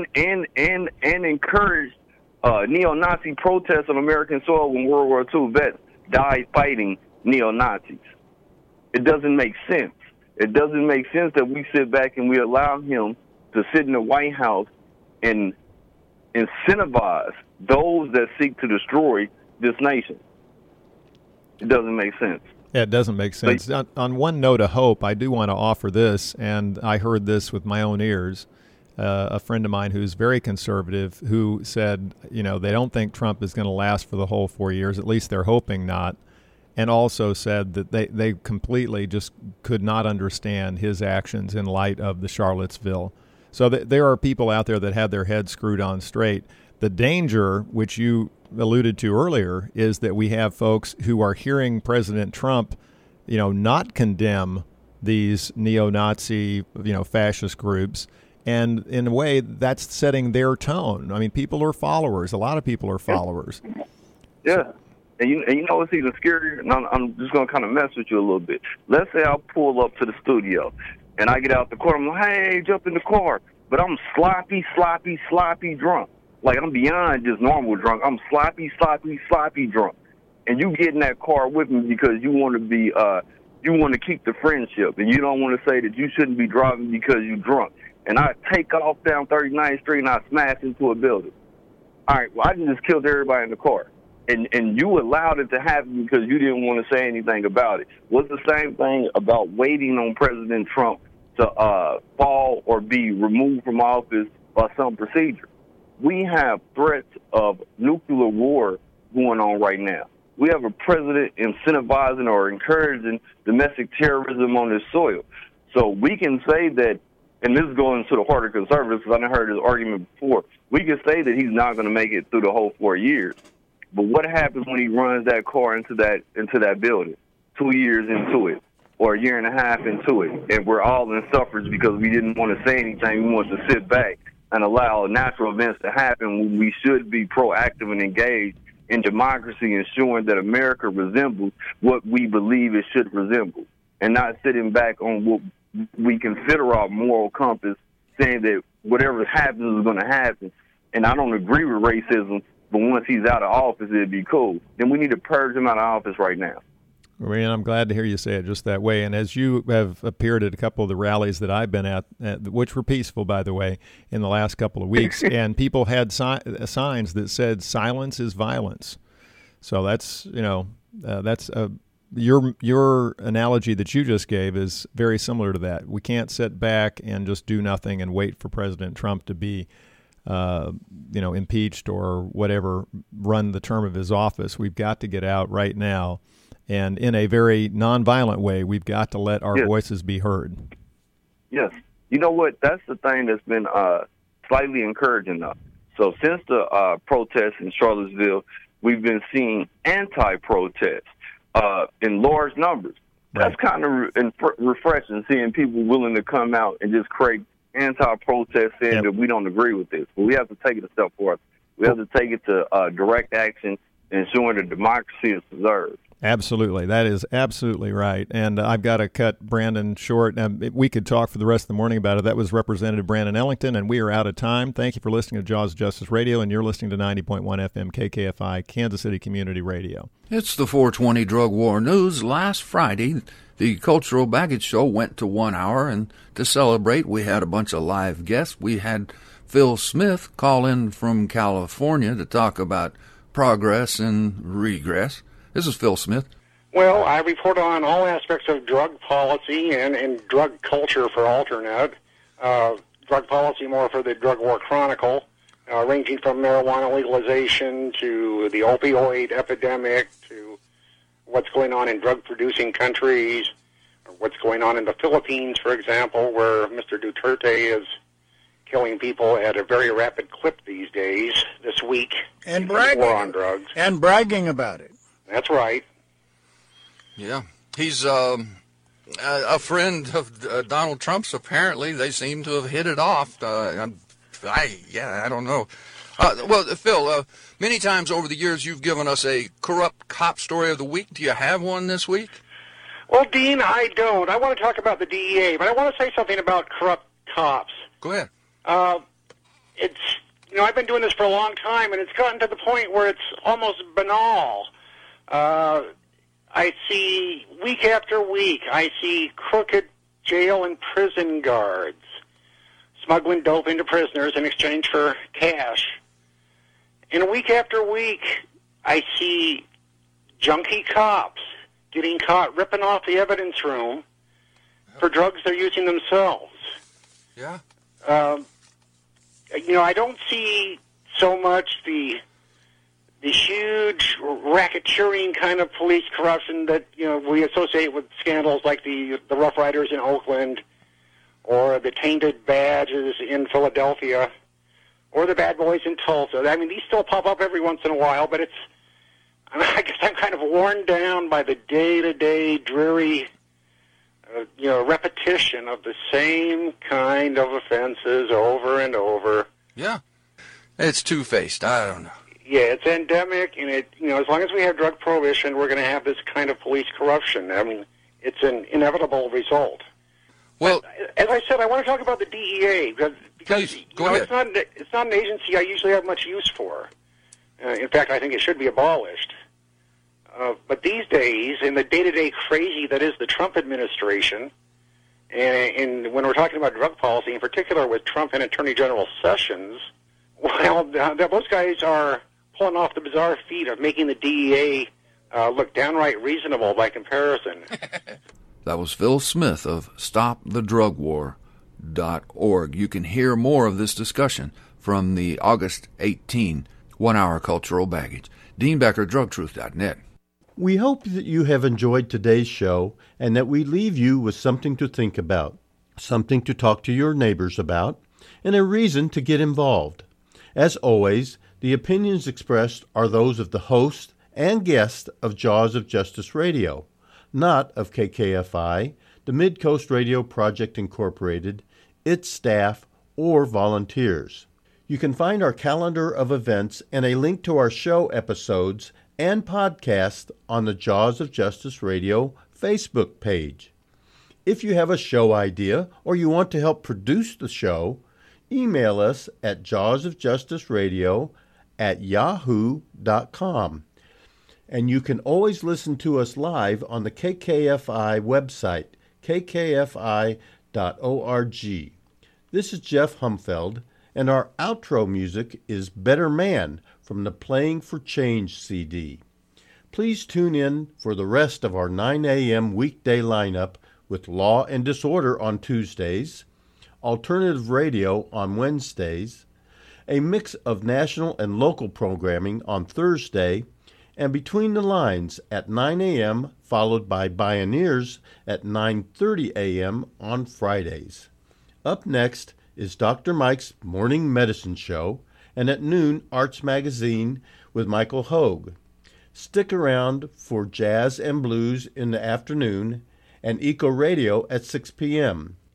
encouraged neo-Nazi protests on American soil when World War II vets died fighting neo-Nazis. It doesn't make sense. It doesn't make sense that we sit back and we allow him to sit in the White House and incentivize those that seek to destroy this nation. It doesn't make sense. Yeah, it doesn't make sense. On one note of hope, I do want to offer this, and I heard this with my own ears. A friend of mine who's very conservative who said, they don't think Trump is going to last for the whole 4 years. At least they're hoping not. And also said that they completely just could not understand his actions in light of the Charlottesville. So there are people out there that have their heads screwed on straight. The danger, which you alluded to earlier, is that we have folks who are hearing President Trump, not condemn these neo-Nazi, fascist groups. And in a way, that's setting their tone. I mean, people are followers. A lot of people are followers. Yeah. And you know what's even scarier? And I'm just going to kind of mess with you a little bit. Let's say I pull up to the studio, and I get out the car. I'm like, hey, jump in the car. But I'm sloppy drunk. Like, I'm beyond just normal drunk. I'm sloppy drunk. And you get in that car with me because you want to be, you want to keep the friendship. And you don't want to say that you shouldn't be driving because you're drunk. And I take off down 39th Street and I smash into a building. All right, well, I just killed everybody in the car. And you allowed it to happen because you didn't want to say anything about it. What's the same thing about waiting on President Trump to fall or be removed from office by some procedure? We have threats of nuclear war going on right now. We have a president incentivizing or encouraging domestic terrorism on his soil. So we can say that, and this is going to the heart of conservatives because I heard this argument before, we can say that he's not going to make it through the whole 4 years. But what happens when he runs that car into that building 2 years into it or a year and a half into it, and we're all in suffrage because we didn't want to say anything. We want to sit back and allow natural events to happen when we should be proactive and engaged in democracy, ensuring that America resembles what we believe it should resemble, and not sitting back on what we consider our moral compass, saying that whatever happens is going to happen. And I don't agree with racism, but once he's out of office, it'd be cool. Then we need to purge him out of office right now. Ryan, I'm glad to hear you say it just that way. And as you have appeared at a couple of the rallies that I've been at which were peaceful, by the way, in the last couple of weeks, and people had signs that said "silence is violence." So that's your analogy that you just gave is very similar to that. We can't sit back and just do nothing and wait for President Trump to be impeached or whatever, run the term of his office. We've got to get out right now. And in a very nonviolent way, we've got to let our voices be heard. Yes. You know what? That's the thing that's been slightly encouraging us. So since the protests in Charlottesville, we've been seeing anti-protests in large numbers. That's kind of refreshing, seeing people willing to come out and just create anti-protest saying that we don't agree with this. But we have to take it a step forward. We have to take it to direct action, ensuring that democracy is preserved. Absolutely. That is absolutely right. And I've got to cut Brandon short. We could talk for the rest of the morning about it. That was Representative Brandon Ellington, and we are out of time. Thank you for listening to Jaws of Justice Radio, and you're listening to 90.1 FM KKFI, Kansas City Community Radio. It's the 420 Drug War News. Last Friday, the Cultural Baggage Show went to 1 hour, and to celebrate, we had a bunch of live guests. We had Phil Smith call in from California to talk about progress and regress. This is Phil Smith. Well, I report on all aspects of drug policy and drug culture for Alternet. Drug policy more for the Drug War Chronicle, ranging from marijuana legalization to the opioid epidemic to what's going on in drug-producing countries, or what's going on in the Philippines, for example, where Mr. Duterte is killing people at a very rapid clip these days, this week. And bragging. War on drugs. And bragging about it. That's right. Yeah. He's a friend of Donald Trump's, apparently. They seem to have hit it off. I don't know. Well, Phil, many times over the years you've given us a corrupt cop story of the week. Do you have one this week? Well, Dean, I don't. I want to talk about the DEA, but I want to say something about corrupt cops. Go ahead. I've been doing this for a long time, and it's gotten to the point where it's almost banal. I see week after week, I see crooked jail and prison guards smuggling dope into prisoners in exchange for cash. And week after week, I see junkie cops getting caught ripping off the evidence room for drugs they're using themselves. Yeah. I don't see so much the huge racketeering kind of police corruption that we associate with scandals like the Rough Riders in Oakland, or the tainted badges in Philadelphia, or the bad boys in Tulsa. I mean, these still pop up every once in a while, but I guess I'm kind of worn down by the day-to-day dreary, repetition of the same kind of offenses over and over. Yeah. It's two-faced. I don't know. Yeah, it's endemic, and as long as we have drug prohibition, we're going to have this kind of police corruption. I mean, it's an inevitable result. Well, as I said, I want to talk about the DEA because please, go ahead. It's not an agency I usually have much use for. In fact, I think it should be abolished. But these days, in the day-to-day crazy that is the Trump administration, and when we're talking about drug policy, in particular with Trump and Attorney General Sessions, well, those guys are pulling off the bizarre feat of making the DEA look downright reasonable by comparison. That was Phil Smith of StopTheDrugWar.org. You can hear more of this discussion from the August 18 1-Hour Cultural Baggage. Dean Becker, DrugTruth.net. We hope that you have enjoyed today's show and that we leave you with something to think about, something to talk to your neighbors about, and a reason to get involved. As always, the opinions expressed are those of the host and guest of Jaws of Justice Radio, not of KKFI, the Mid-Coast Radio Project Incorporated, its staff, or volunteers. You can find our calendar of events and a link to our show episodes and podcast on the Jaws of Justice Radio Facebook page. If you have a show idea or you want to help produce the show, email us at jawsofjusticeradio@yahoo.com. And you can always listen to us live on the KKFI website, kkfi.org. This is Jeff Humfeld, and our outro music is Better Man from the Playing for Change CD. Please tune in for the rest of our 9 a.m. weekday lineup with Law and Disorder on Tuesdays, Alternative Radio on Wednesdays, a mix of national and local programming on Thursday, and Between the Lines at 9 a.m., followed by Bioneers at 9:30 a.m. on Fridays. Up next is Dr. Mike's Morning Medicine Show, and at noon, Arts Magazine with Michael Hogue. Stick around for Jazz and Blues in the afternoon, and Eco Radio at 6 p.m.